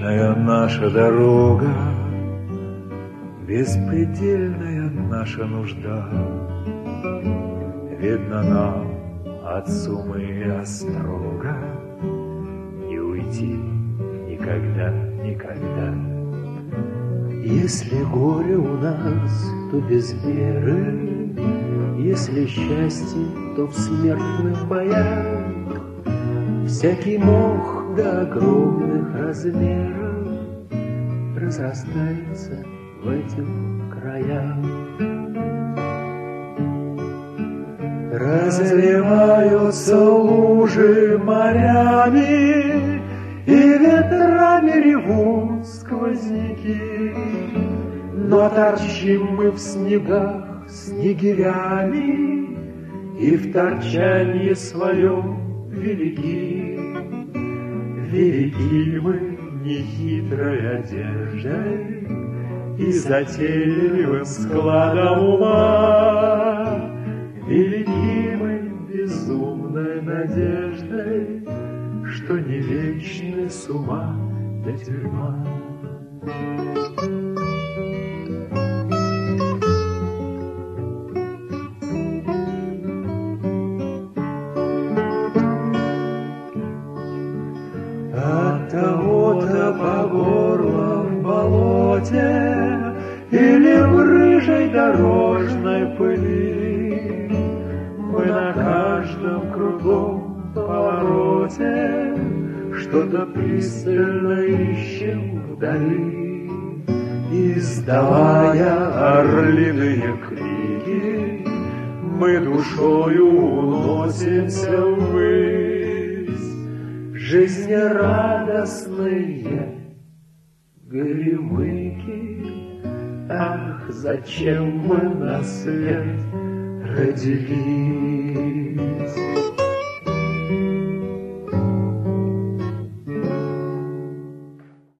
Вечная наша дорога, беспредельная наша нужда. Видно нам от суммы и острога не уйти никогда, никогда. Если горе у нас, то без меры, если счастье, то в смертных боях. Всякий мох до огромных размеров разрастается в этих краях. Разливаются лужи морями, и ветрами ревут сквозняки. Но торчим мы в снегах снегирями, и в торчании своем велики. Велики мы нехитрой одеждой и затейливым складом ума. Велики мы безумной надеждой, что не вечны с ума до тюрьма. От того-то по горло в болоте или в рыжей дорожной пыли мы на каждом кругом повороте что-то пристально ищем вдали, издавая орлиные крики, мы душою уносимся ввысь. Жизнерадостные горемыки, ах, зачем мы на свет родились?